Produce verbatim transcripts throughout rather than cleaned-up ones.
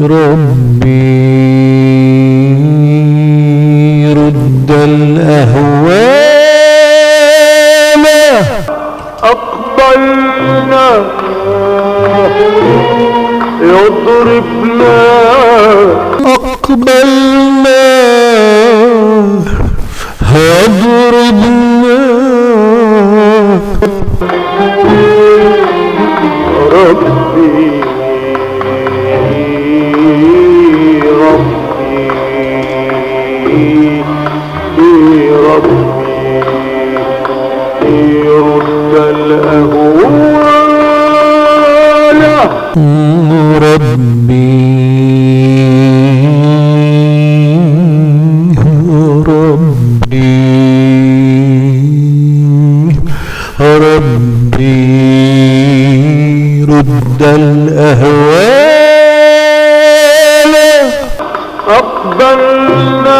ربي رد الأهوال أقبلنا يضربنا أقبلنا يضربنا ربي ربي ربي رد الأهوال ربي ربي ربي رد الأهوال أقبلنا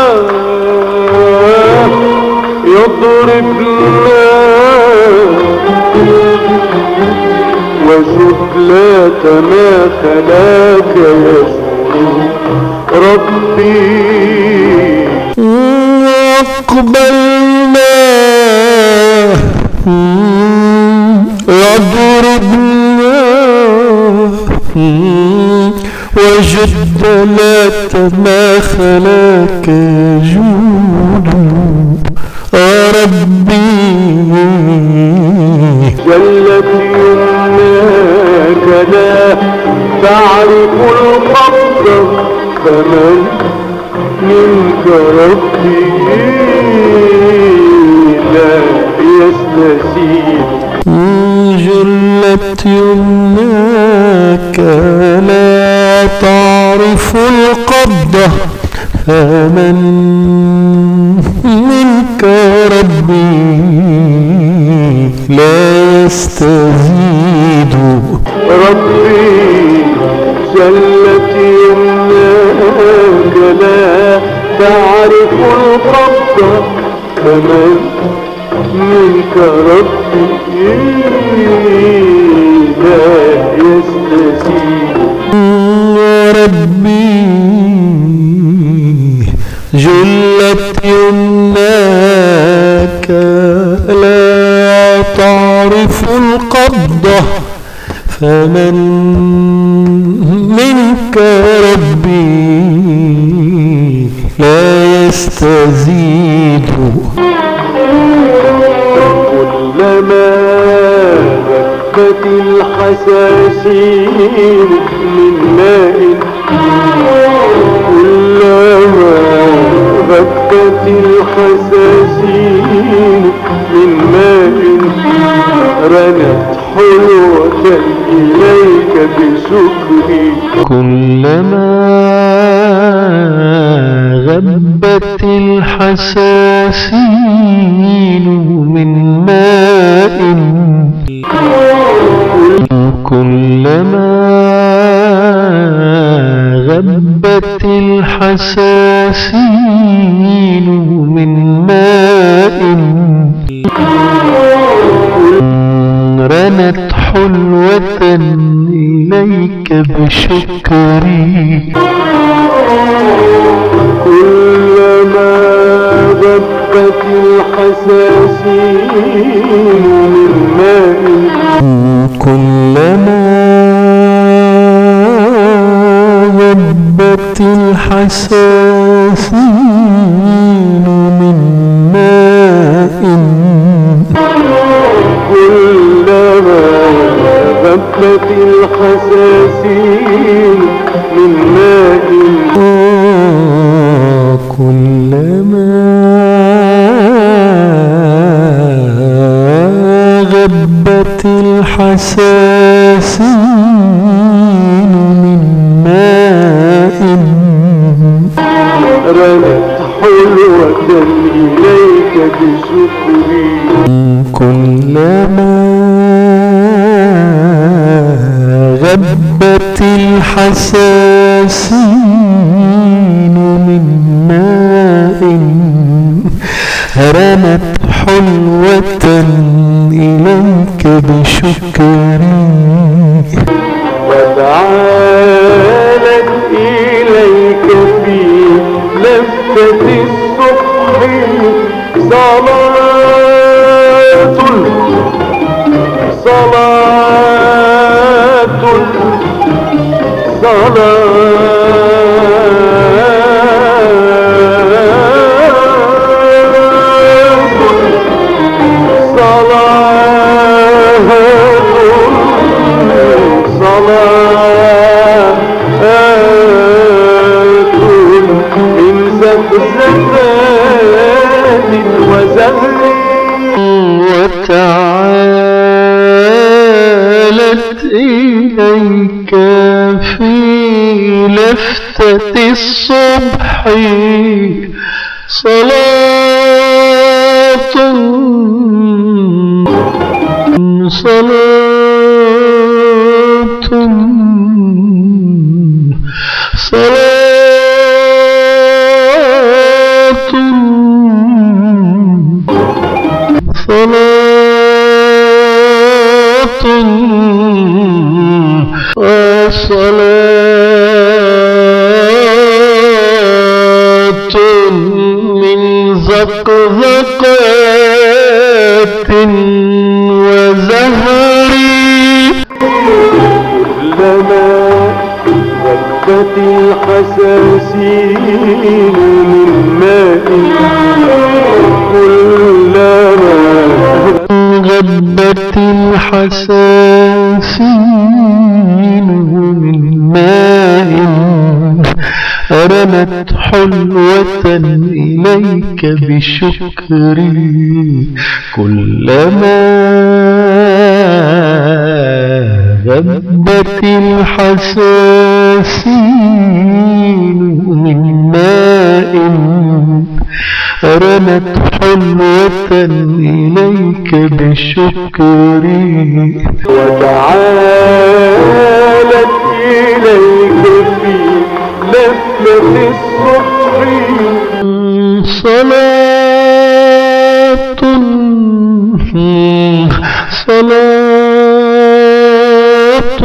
يضربنا وشكلات ما خلاك يزور ربي أقبلنا يضربنا وجدلات ما خلاك جود ربي جلت يمناك لا تعرف القبض فمن منك ربي لا يستسيل جلت يمناك لا تعرف القبضة فمن منك ربي لا يستزيد ربي جلت يمناك لا تعرف القبضة فمن منك ربي لا يستزيد ربي جلت يمناك لا تعرف القبضة فمن منك ربي لا يستزيد كلما دكت الحساسين من ماء كلما دكت الحساسين من ماء رنت حلوة إليك بشكري كلما غبت الحساسين من ماء كلما غبت الحساسين من ماء رنت حلوة إليك بشكري كلما غبت الحساسين من ماء كلما غبت الحساسين من ماء كلما غبت الحساسين من ماء كلما غبت الحساسين من ماء رنت حلوة إليك بشكري كلما غبت الحساسين من ماء رمت حلوة إليك بشكري وتعالت وتعالت إليك في لفتة الصبح صلاة صلاة صلاة صلاة وصلاة من زقزقات وزهر كلما غبت الحساسين من ماء كلما غبت الحساسين من ماء رمت حلوة إليك بشكري كلما غبت الحساسين من ماء رمت حلوة إليك بشكري وتعالت إليك في لفة الصبح صلاة صلاة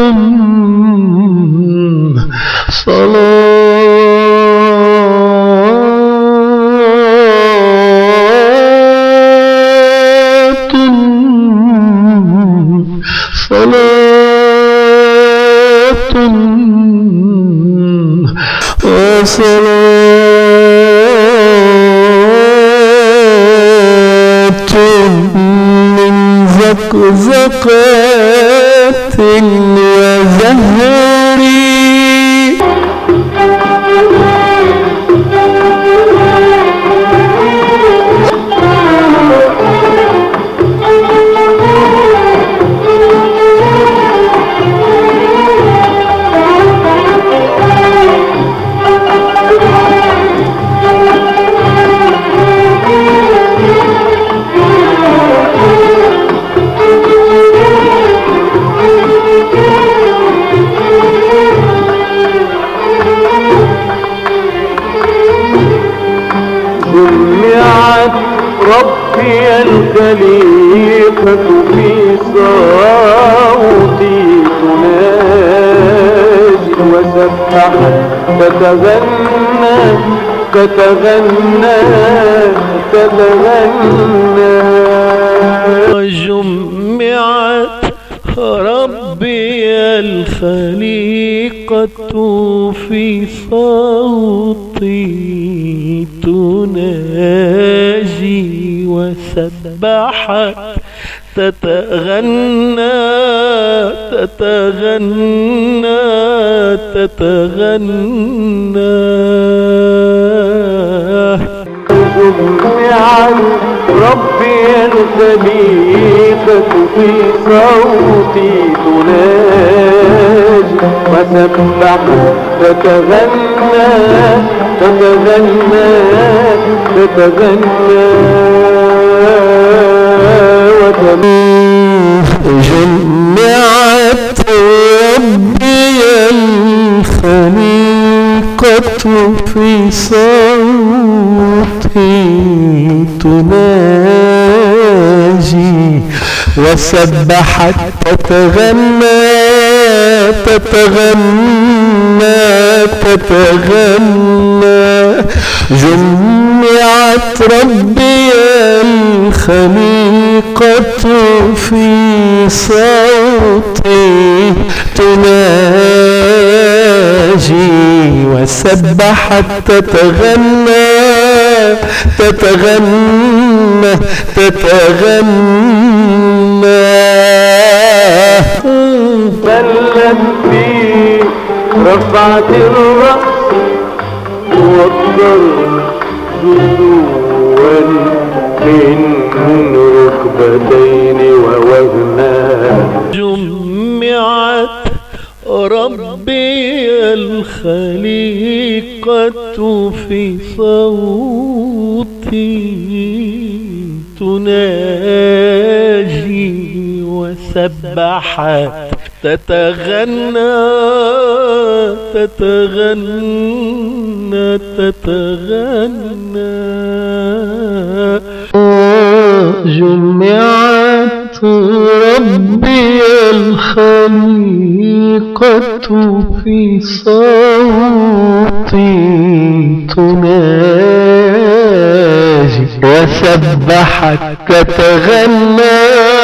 صلاة صلاة وصلاة من زقزقات وزهر جمعت ربي الخليقة في صوتي تناجي وسبحت تتغنى تتغنى تتغنى وجمعت ربي الخليقة في صوتي تناجي وسبحت تتغنى تتغنى تتغنى جمعت ربي الخليقة في صوتي تناجي وسبحت تتغنى تتغنى تتغنى جمعت ربي الخليقة في صوتي تناجي وسبحت تتغنى تتغنى تتغنى جمعت ربي الخليقة في صوتي تناجي وسبحت تتغنى تتغنى تتغنى بلت في رفعة الرأس والضرب جزوا من ركبتين ووهنا. جمعت ربي الخليقة في صوتي تناجي وسبحت تتغنى تتغنى تتغنى. جمعت ربي الخليقة في صوتي تناجي وسبحت تتغنى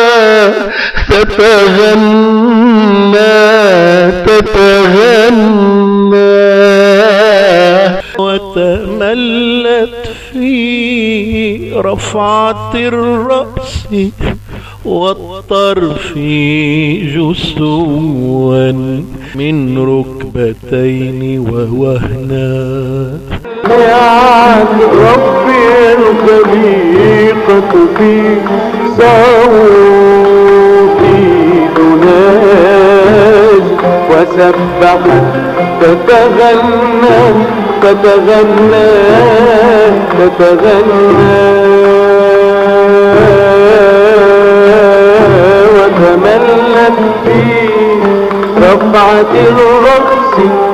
تتغنى تتغنى وتملت في رفعة الرأس والطرف جسوا من ركبتين ووهنا. جمعت ربي الخليقة في صوتي تناجي وسبحت تتغنى تتغنى تتغنى وتملت في رفعة الرأس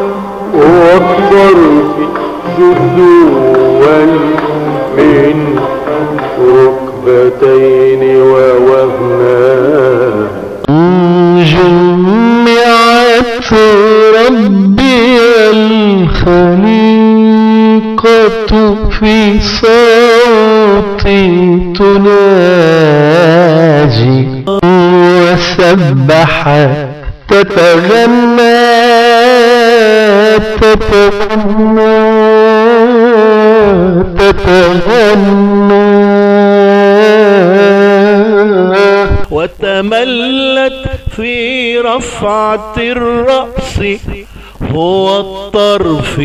والطرف جزوا من ركبتين ووهنا. جمعت ربي الخليقة في صوتي تناجي وسبحت تتغنى تتغنى تتغنى وتملت في رفعة الرأس هو الطرف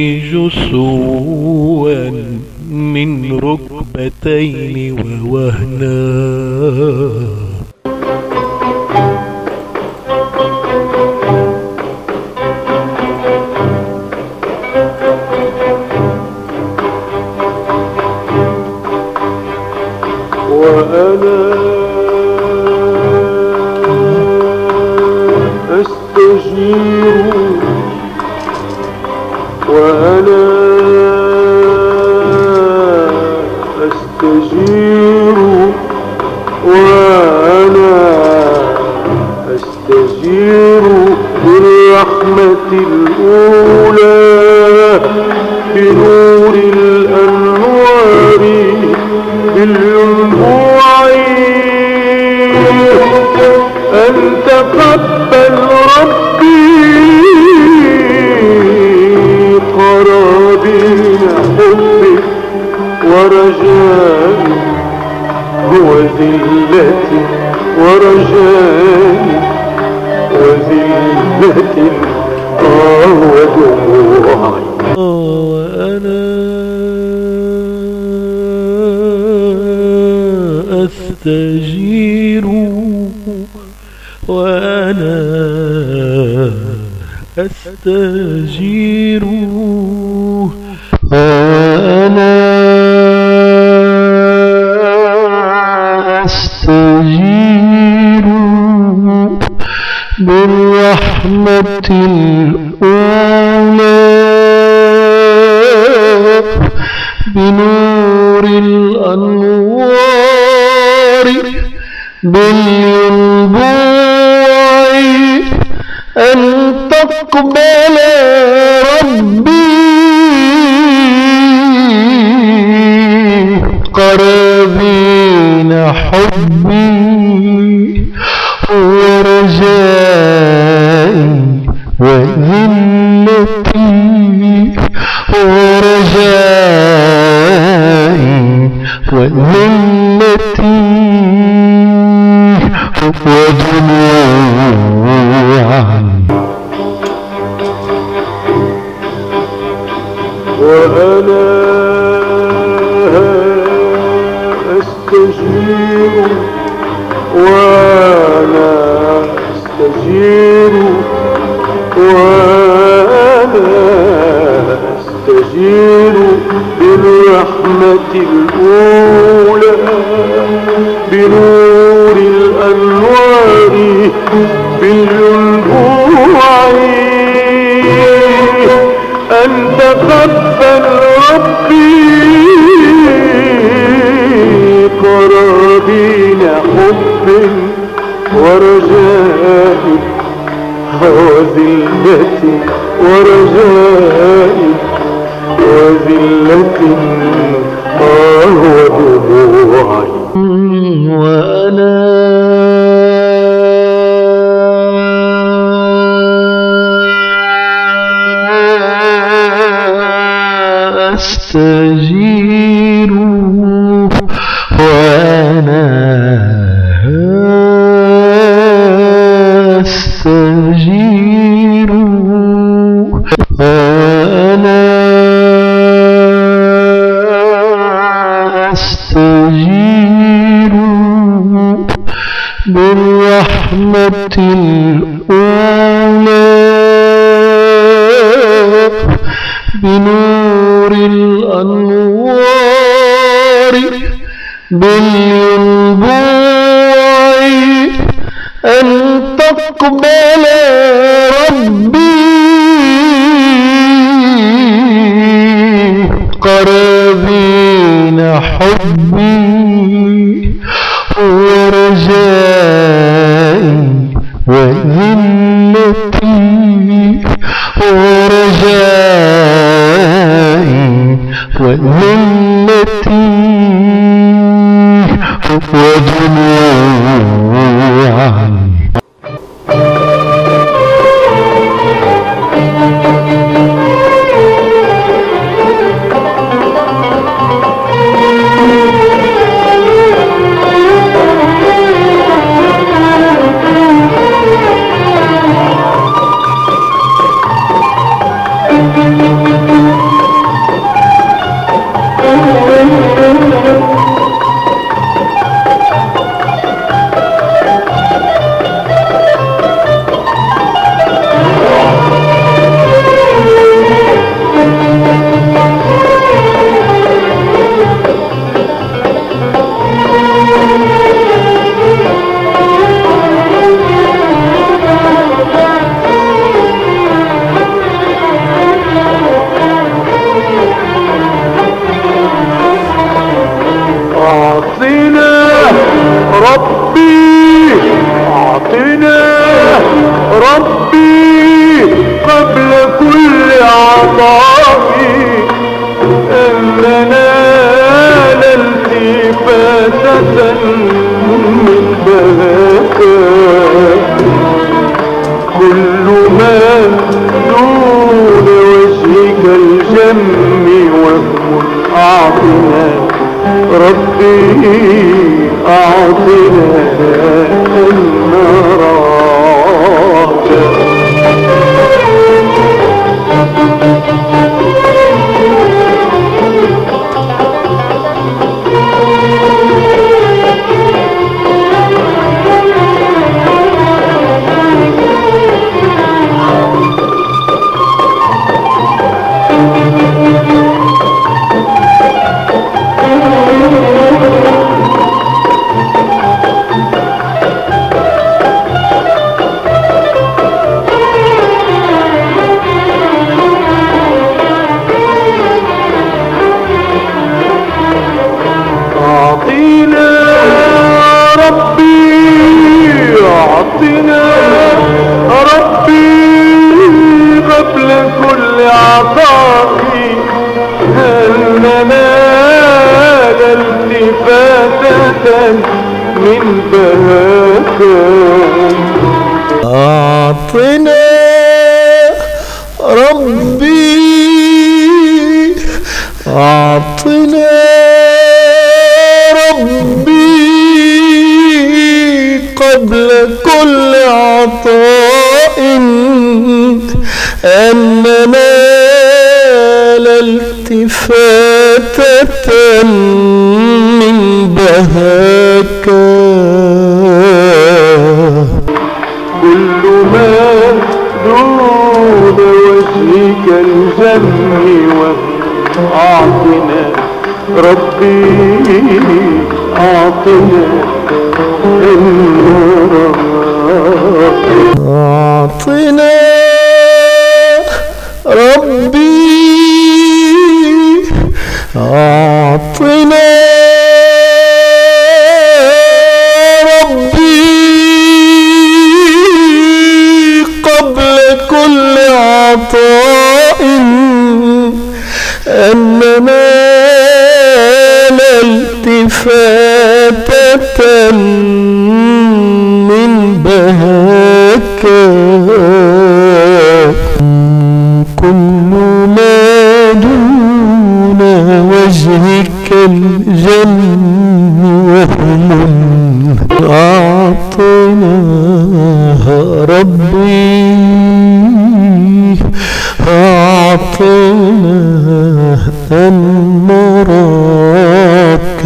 جسوا من ركبتين ووهنا. وأنا أستجير وأنا أستجير وأنا أستجير بالرحمة الأولى بنور الأنوار بالينبوع أن تقبل ربي قرابين حبك ورجائي وذلتي ورجائي وذلتي آه ودموعي. وأنا أستجير وأنا أستجير وأنا أستجير بالرحمة الأولى بنور الأنوار بالينبوع أن تقبل ربي قرابين حبي ورجائي وذلتي ورجائي وذلتي ودموعي وأنا أستجير وأنا أستجير وأنا أستجير بالرحمة الأولى بنور الأنوار بالينبوع أن تقبل ربي قرابين حب ورجاء وذلة ورجاء وذلة ودموعي وأنا أستجير وأنا أستجير وأنا أستجير بالرحمة الأولى بنور الأنوار بالينبوع أن تقبل ربي قرابين حبي ورجائي وذلتي ورجائي وذلتي ودموعي بهاك أعطنا ربي أعطنا ربي قبل كل عطاء أن ننال التفاتة من بهاك كل ما دون وجهك الجم أعطنا ربي أعطنا أعطنا ربي أعطنا ربي قبل كل عطاء أن ننال التفاتة من بهاك كل ما دون وجهك الجن وهم أعطناها ربي أعطناها أن نراك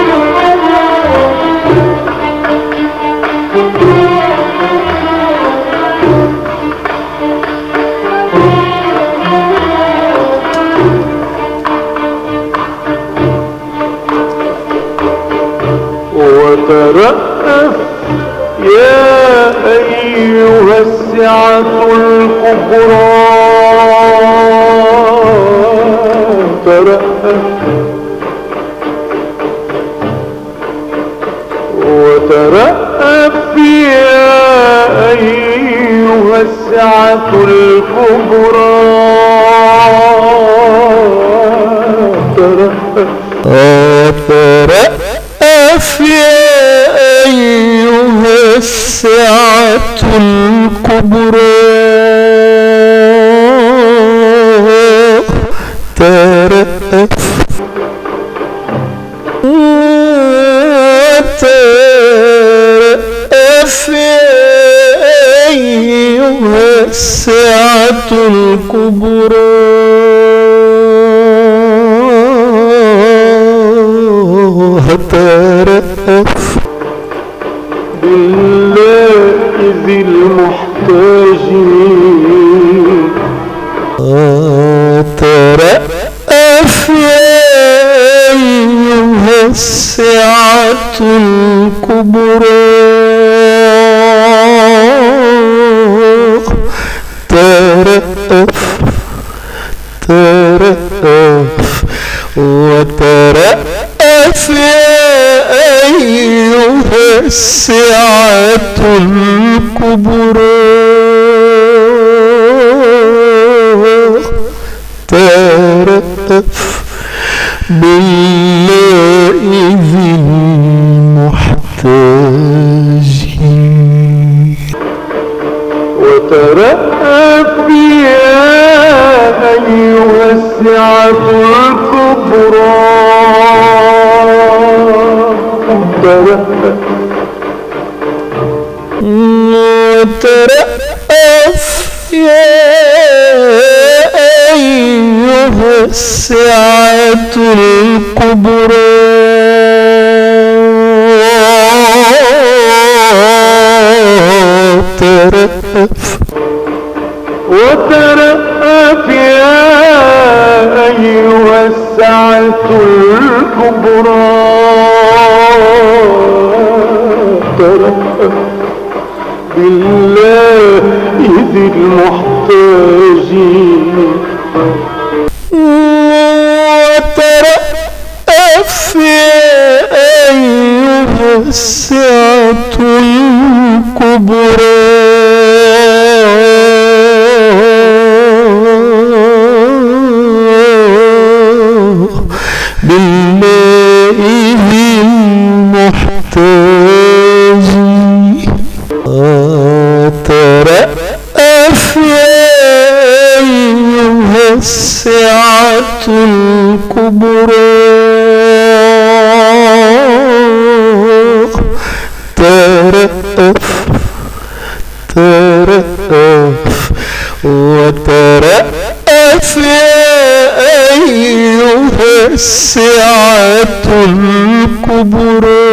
وترأف يا أيها السعة الكبرى ترأف وترأف يا أيها السعة الكبرى ترأف ترأف يا أيها السعة الكبرى ترأف ترأف يا أيها السعة الكبرى ترأف بالله ذي المحتاج ترأف يا أيها السعة الكبرى ترأف ترأف وترأف يا أيها السعة الكبرى ترأف بالله ذي المحتاج وترأف يا أيها السعة الكبرى ترأف وترأف يا أيها السعة الكبرى ترأف وترأف يا أيها السعة الكبرى ترأف بالله ذي المحتاج وترأف يا أيها السعة الكبرى بالله ذي المحتاج السعة الكبرى ترأف ترأف وترأف يا أيها السعة الكبرى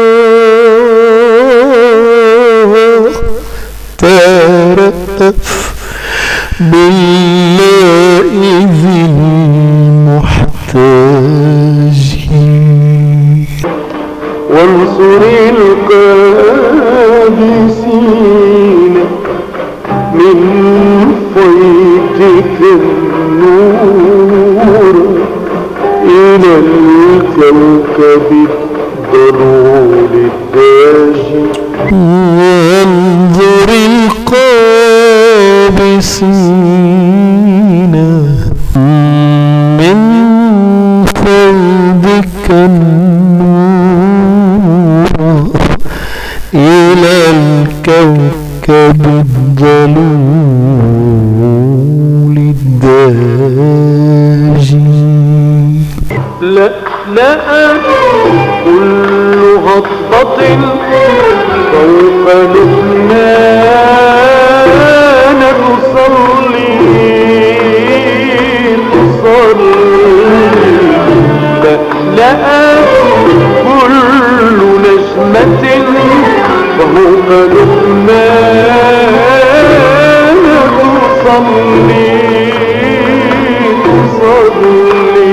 ترأف بالله ذي المحتاجين وانصر القادسين من فيضك النور إلى الكوكب الضلول الداجي وانظر القابسين من فيضك النور إلى الكوكب الضلول الداجي لألأت كل هضبة فوق لبنان تصلي تصلي لألأت كل نجمة فوق لبنان تصلي تصلي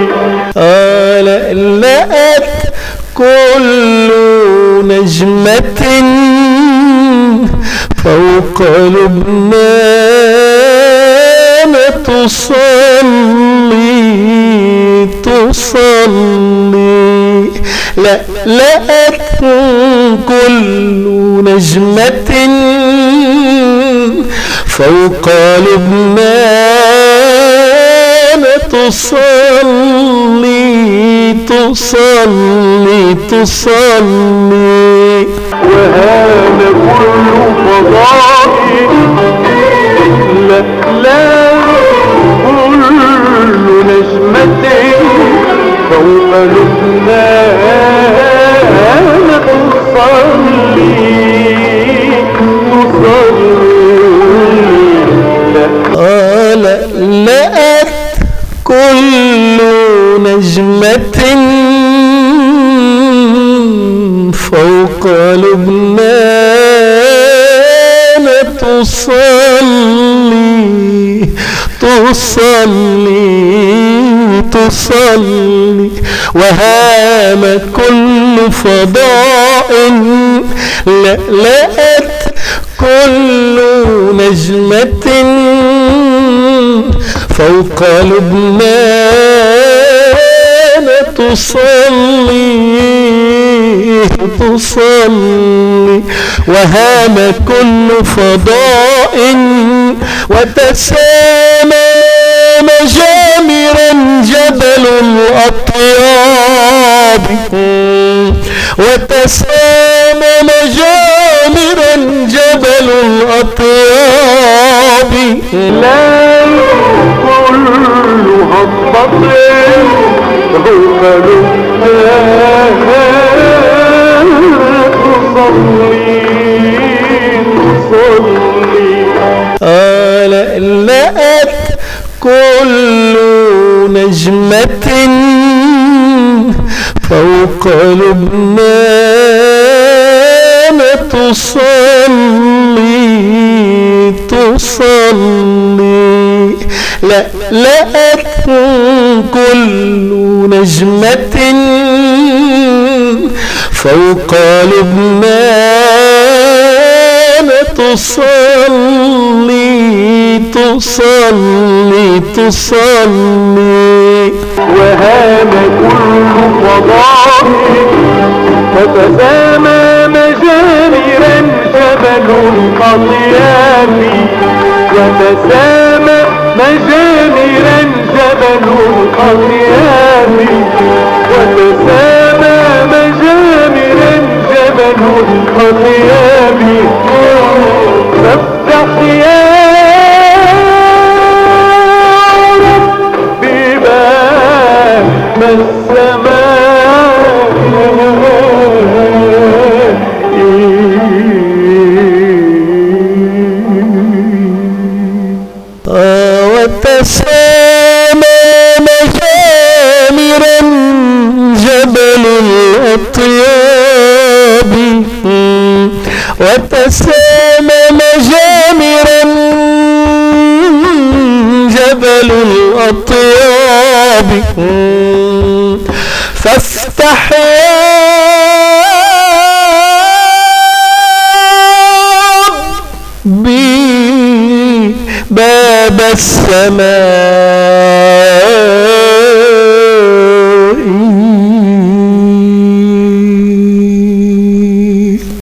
لألأت كل نجمة فوق لبنان تصلي تصلي لألأت كل نجمة فوق لبنان تصلي تصلي تصلي وهذا كل فضاء لا لا كل نجمة فوق لبنان تصلي تصلي لألأت كل نجمة فوق لبنان تصلي تصلي تصلي وهام كل فضاء لألأت كل نجمة فوق لبنان تصلي تصلي وهام كل فضاء وتسامى مجامرا جبل الأطياب وتسامى مجامرا جبل الأطياب لا كل هضبة فوق لبنان تصلي تصلي لألأت كل نجمة فوق لبنان تصلي تصلي لألأت كل نجمة فوق لبنان تصلي تصلي تصلي وهام كل فضاء فتسامى مجامرا جبل الأطياب وتسامى مجامرا جبل الأطياب وتسامى مجامرا جبل الأطياب فافتح يا رب وتسامى مجامرا جبل الأطياب وتسامى مجامرا جبل الأطياب فافتح باب السماء